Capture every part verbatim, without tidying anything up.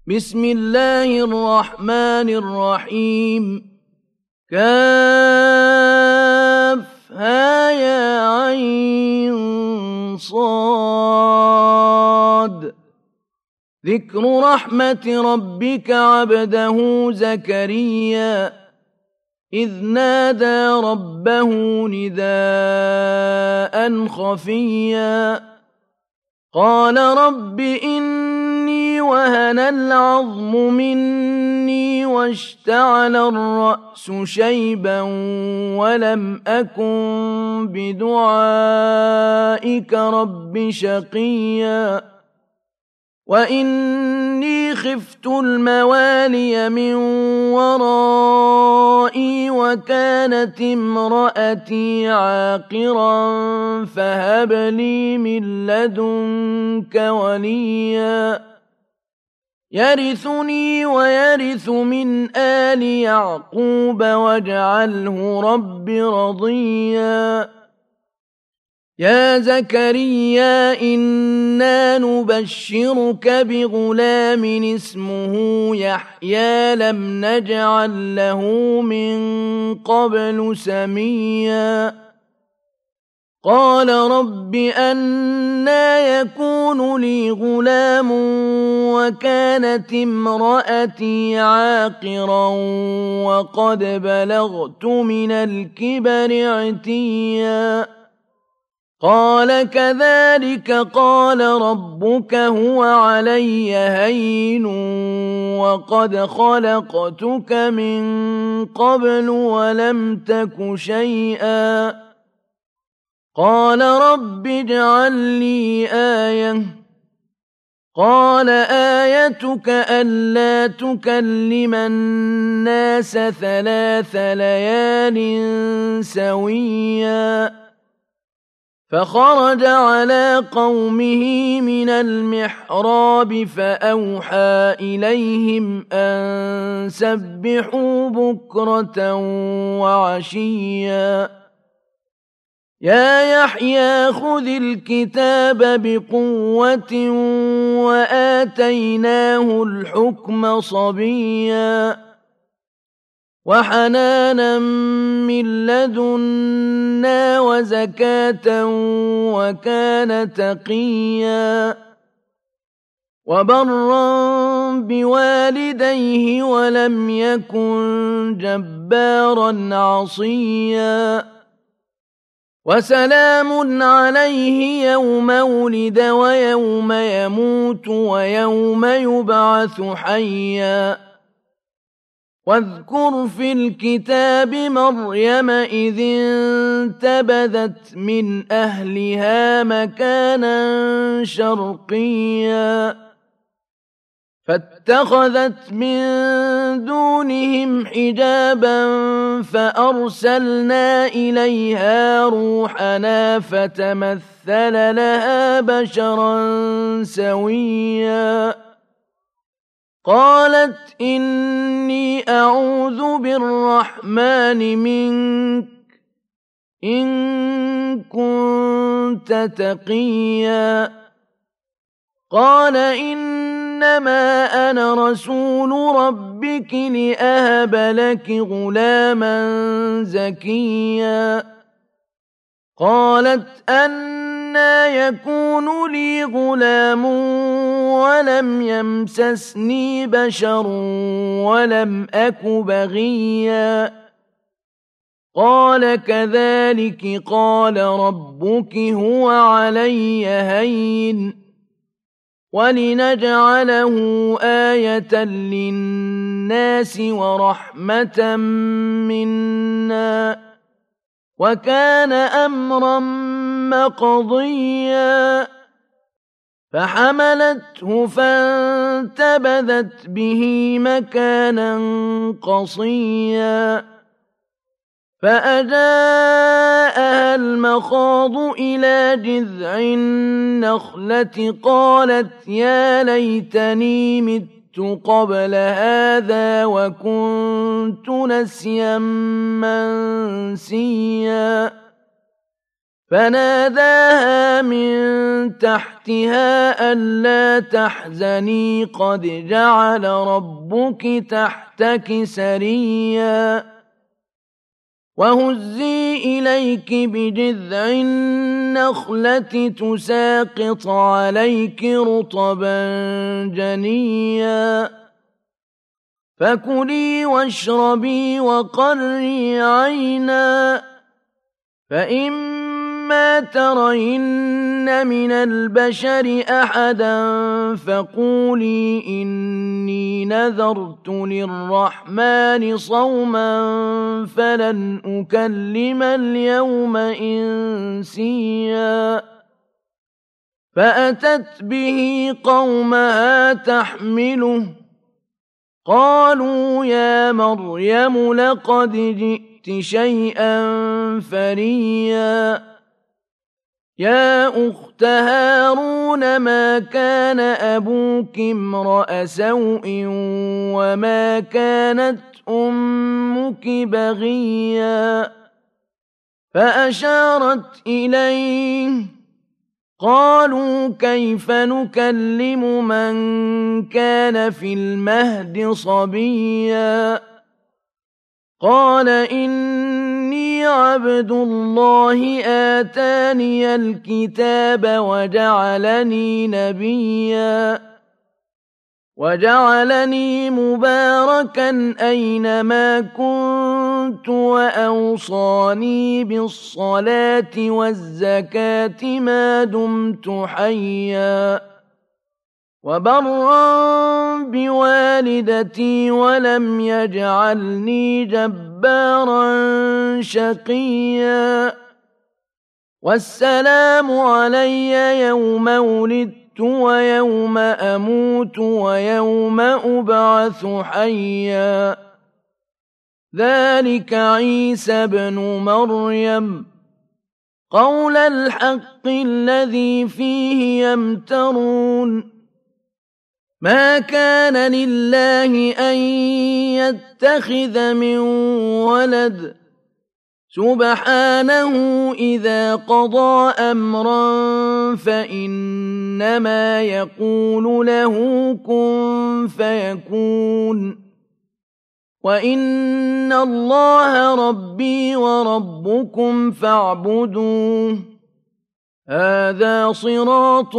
بسم الله الرحمن الرحيم كافها يا عين صاد ذكر رحمة ربك عبده زكريا إذ نادى ربه نداء خفيا قال رب إني وهن العظم مني واشتعل الرأس شيبا ولم أكن بدعائك رب شقيا وإني خفت الموالي من ورائي وكانت امرأتي عاقرا فهب لي من لدنك وليا يرثني ويرث من آل يعقوب واجعله رب رضيا يا زكريا إنا نبشرك بغلام اسمه يحيى لم نجعل له من قبل سميا قال رب أنى يكون لي غلام وكانت امرأتي عاقرا وقد بلغت من الكبر عتيا قال كذلك قال ربك هو علي هين وقد خلقتك من قبل ولم تك شيئا قال رب اجعل لي آية قال آيتك ألا تكلم الناس ثلاث ليال سويا فخرج على قومه من المحراب فأوحى إليهم أن سبحوا بكرة وعشيا يا يحيى خذ الكتاب بقوة وآتيناه الحكم صبيا وحنانا من لدنا وزكاة وكان تقيا وبرا بوالديه ولم يكن جبارا عصيا وسلام عليه يوم ولد ويوم يموت ويوم يبعث حيا واذكر في الكتاب مريم إذ انتبذت من أهلها مكانا شرقيا فاتخذت من دونهم حجابا فأرسلنا إليها روحنا فتمثل لها بشرا سويا قالت إني أعوذ بالرحمن منك إن كنت تقيا قال إنما أنا رسول ربك لأهب لك غلاما زكيا قالت أنى يكون لي غلام ولم يمسسني بشر ولم أك بغيا قال كذلك قال ربك هو علي هين ولنجعله آية للناس ورحمة منا وكان أمرا مقضيا فحملته فانتبذت به مكانا قصيا فأجاءها المخاض إلى جذع النخلة قالت يا ليتني مت قبل هذا وكنت نسيا منسيا فناداها من تحتها ألا تحزني قد جعل ربك تحتك سريا وهزي إليك بجذع النخلة تساقط عليك رطبا جنيا فكلي واشربي وقري عينا فإما ترين من البشر أحدا فقولي إني نذرت للرحمن صوما فلن أكلم اليوم إنسيا فأتت به قومها تحمله قالوا يا مريم لقد جئت شيئا فريا يا أخت هارون ما كان أبوك امرأ سوء وما كانت أمك بغيا فأشارت إليه قالوا كيف نكلم من كان في المهد صبيا قال إني عبد الله آتاني الكتاب وجعلني نبيا وجعلني مباركا أينما كنت وأوصاني بالصلاة والزكاة ما دمت حيا وبرا بوالدتي ولم يجعلني جبارا شقيا والسلام علي يوم ولدت ويوم أموت ويوم أبعث حيا ذلك عيسى بن مريم قول الحق الذي فيه يمترون ما كان لله أن يتخذ من ولد سبحانه إذا قضى أمرا فإنما يقول له كن فيكون وإن الله ربي وربكم فاعبدوه هذا صراط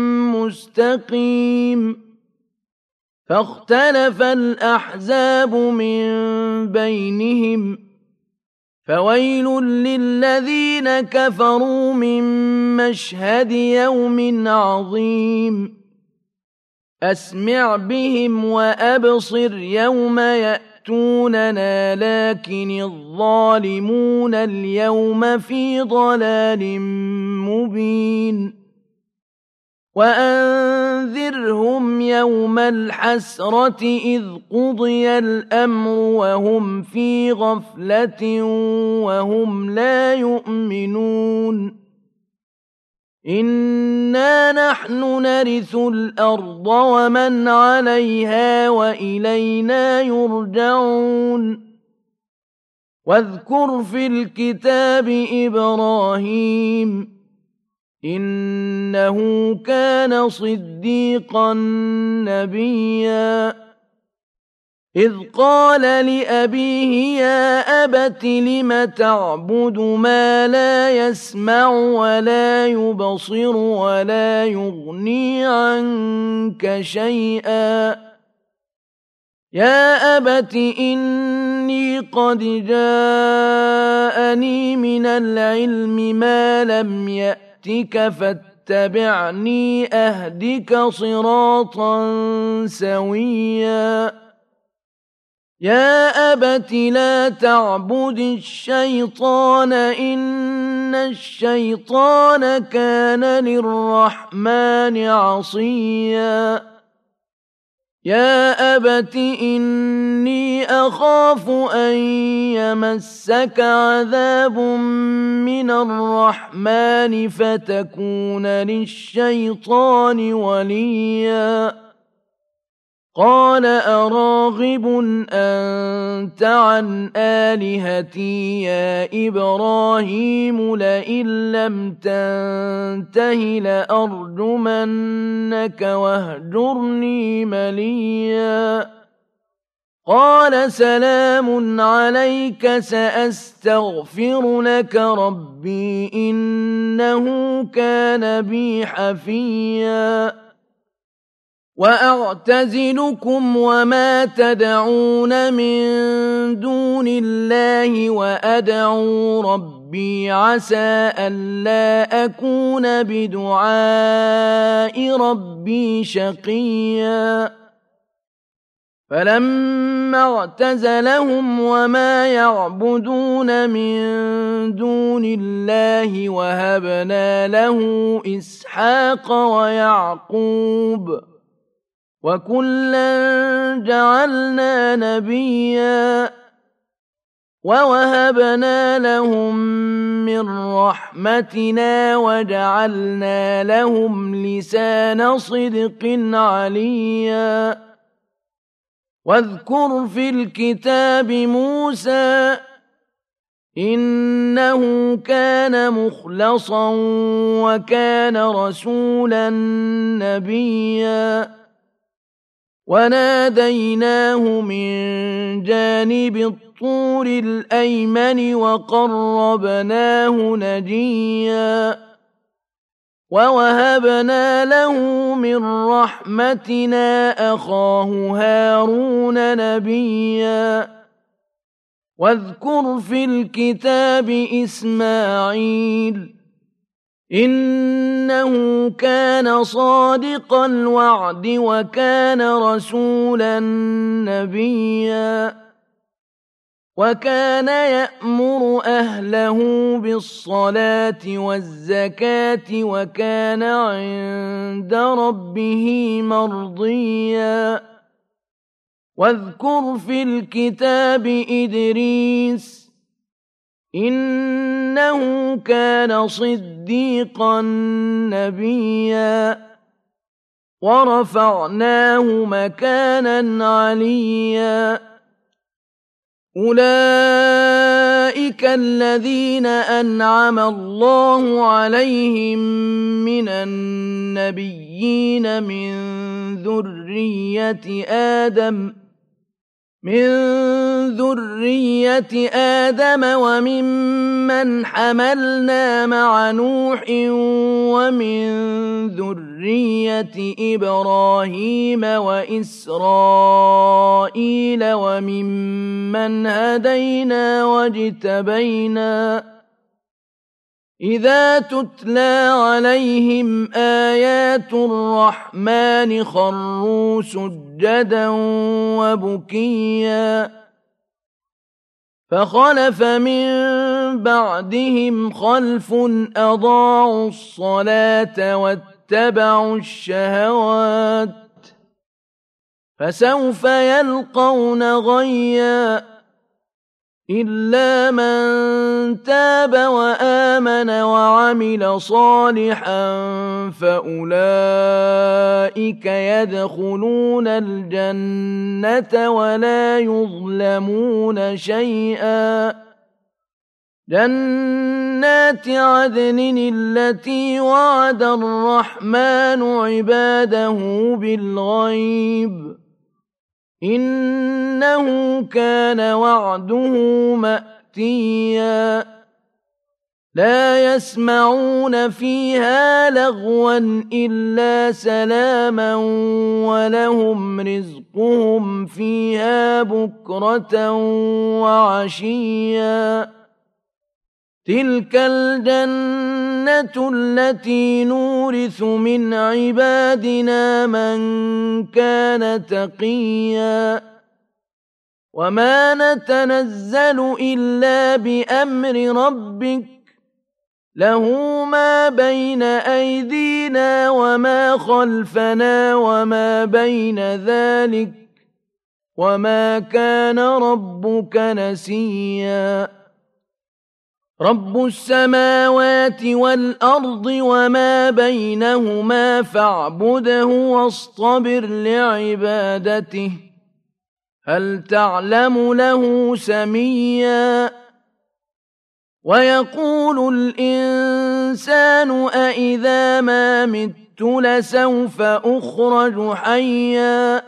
مستقيم فاختلف الأحزاب من بينهم فويل للذين كفروا من مشهد يوم عظيم أسمع بهم وأبصر يوم يأتوننا لكن الظالمون اليوم في ضلال مبين وأنذرهم يوم الحسرة إذ قضي الأمر وهم في غفلة وهم لا يؤمنون إنا نحن نرث الأرض ومن عليها وإلينا يرجعون واذكر في الكتاب إبراهيم إنه كان صديقا نبيا إذ قال لأبيه يا أبت لم تعبد ما لا يسمع ولا يبصر ولا يغني عنك شيئا يا أبت إني قد جاءني من العلم ما لم يأتك فاتبعني أهدك صراطا سويا يا أبت لا تعبد الشيطان إن الشيطان كان للرحمن عصيا يا أبت إني أخاف أن يمسك عذاب من الرحمن فتكون للشيطان وليا قال أراغب أنت عن آلهتي يا إبراهيم لئن لم تنته لأرجمنك واهجرني مليا قال سلام عليك سأستغفر لك ربي إنه كان بي حفيا وأعتزلكم وما تدعون من دون الله وأدعو ربي عسى ألا أكون بدعاء ربي شقيا فلما اعتزلهم وما يعبدون من دون الله وهبنا له إسحاق ويعقوب وكلا جعلنا نبيا ووهبنا لهم من رحمتنا وجعلنا لهم لسان صدق عليا واذكر في الكتاب موسى إنه كان مخلصا وكان رسولا نبيا وناديناه من جانب الطور الأيمن وقربناه نجيا ووهبنا له من رحمتنا أخاه هارون نبيا واذكر في الكتاب إسماعيل إنه كان صادق الوعد وكان رسولا نبيا وكان يأمر أهله بالصلاة والزكاة وكان عند ربه مرضيا واذكر في الكتاب إدريس إنه كان صديقا نبيا ورفعناه مكانا عليا أولئك الذين أنعم الله عليهم من النبيين من ذرية آدم من ذرية آدم وممن حملنا مع نوح ومن ذرية إبراهيم وإسرائيل وممن هدينا واجتبينا إذا تتلى عليهم آيات الرحمن خروا سجدا وبكيا فخلف من بعدهم خلف أضاعوا الصلاة واتبعوا الشهوات فسوف يلقون غيا إلا من تاب وآمن وعمل صالحا فأولئك يدخلون الجنة ولا يظلمون شيئا جنات عدن التي وعد الرحمن عباده بالغيب إنه كان وعده مأتيا لا يسمعون فيها لغوا إلا سلاما ولهم رزقهم فيها بكرة وعشيا تلك الجنة التي نورث من عبادنا من كان تقيا وما نتنزل إلا بأمر ربك له ما بين أيدينا وما خلفنا وما بين ذلك وما كان ربك نسيا رب السماوات والأرض وما بينهما فاعبده واصطبر لعبادته هل تعلم له سميا ويقول الإنسان أإذا ما مت لسوف أخرج حيا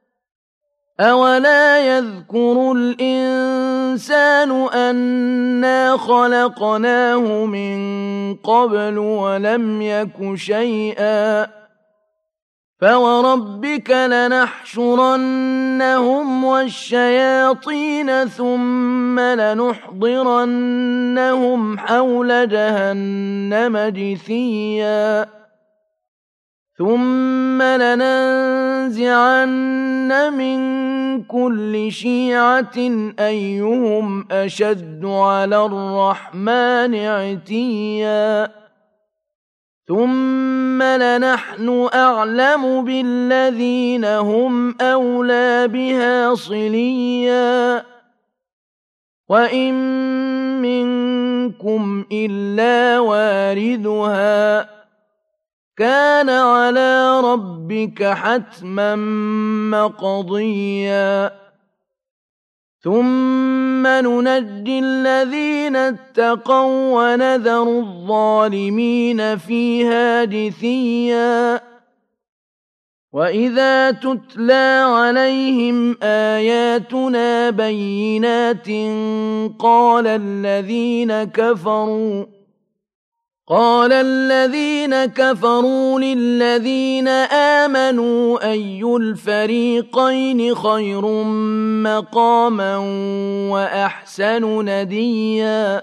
أولا يذكر الإنسان أنا خلقناه من قبل ولم يك شيئا فوربك لنحشرنهم والشياطين ثم لنحضرنهم حول جهنم جثيا ثم لننزعن من كل شيعة أيهم أشد على الرحمن عتيا ثم لنحن أعلم بالذين هم أولى بها صليا وإن منكم إلا واردها كان على ربك حتما مقضيا ثم ننجي الذين اتقوا ونذر الظالمين فيها جثيا وإذا تتلى عليهم آياتنا بينات قال الذين كفروا قال الذين كفروا للذين آمنوا أي الفريقين خير مقاما وأحسن نديا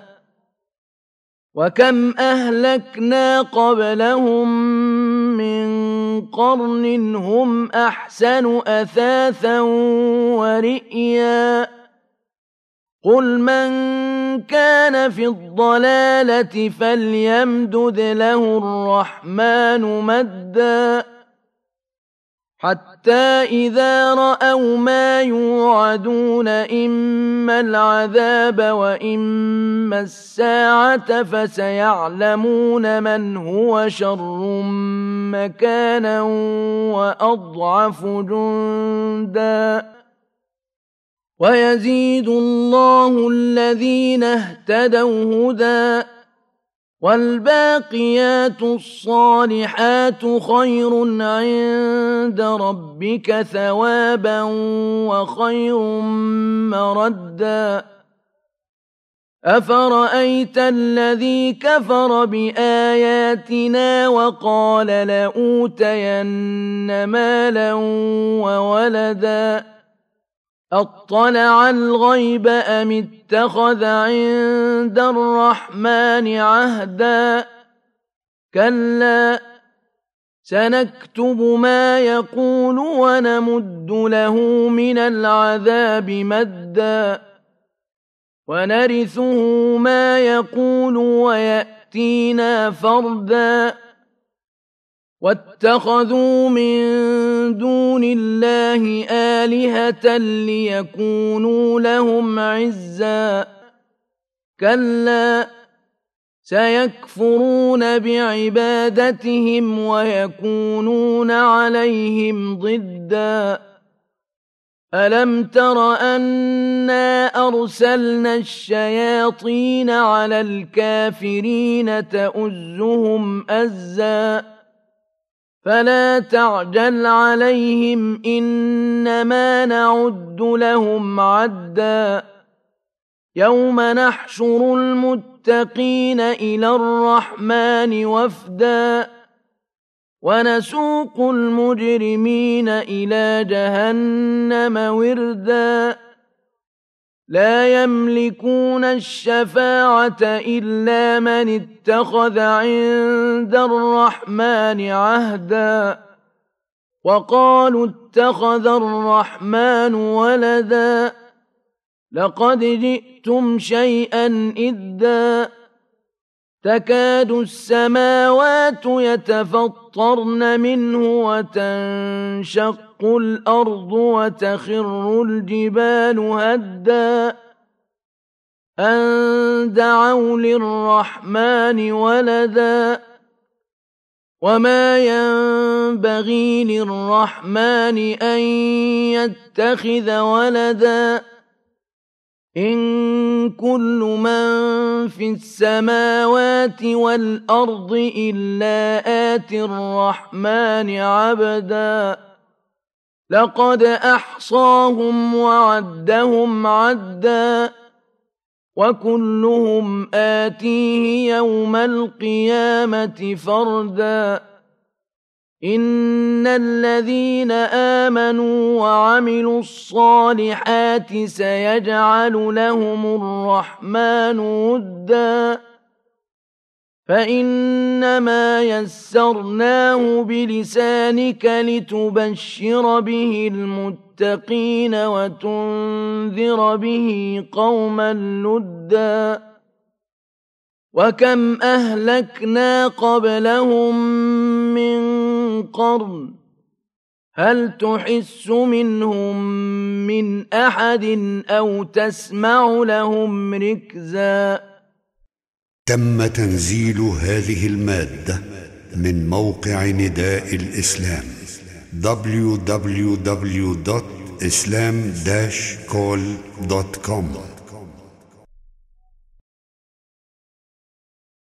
وكم أهلكنا قبلهم من قرن هم أحسن أثاثا ورئيا قل من كان في الضلالة فليمدد له الرحمن مدا حتى إذا رأوا ما يوعدون إما العذاب وإما الساعة فسيعلمون من هو شر مكانا وأضعف جندا ويزيد الله الذين اهتدوا هدى والباقيات الصالحات خير عند ربك ثوابا وخير مردا أفرأيت الذي كفر بآياتنا وقال لأوتين مالا وولدا أطلع الغيب أم اتخذ عند الرحمن عهدا كلا سنكتب ما يقول ونمد له من العذاب مدا ونرثه ما يقول ويأتينا فردا واتخذوا من دون الله آلهة ليكونوا لهم عزا كلا سيكفرون بعبادتهم ويكونون عليهم ضدا ألم تر أنا أرسلنا الشياطين على الكافرين تؤزهم أزا فلا تعجل عليهم إنما نعد لهم عدا يوم نحشر المتقين إلى الرحمن وفدا ونسوق المجرمين إلى جهنم وردا لا يملكون الشفاعة إلا من اتخذ عند الرحمن عهدا وقالوا اتخذ الرحمن ولدا لقد جئتم شيئا إدا تكاد السماوات يتفطرن منه وتنشق الأرض وتخر الجبال هدا أن دعوا للرحمن ولدا وما ينبغي للرحمن أن يتخذ ولدا إن كل من في السماوات والأرض إلا آتي الرحمن عبدا لقد أحصاهم وعدهم عدا وكلهم آتيه يوم القيامة فردا إن الذين آمنوا وعملوا الصالحات سيجعل لهم الرحمن ودا فإنما يسرناه بلسانك لتبشر به المتقين وتنذر به قوما لدا وكم أهلكنا قبلهم من قرن هل تحس منهم من أحد أو تسمع لهم ركزا. تم تنزيل هذه المادة من موقع نداء الإسلام دبليو دبليو دبليو دوت إسلام داش كول دوت كوم.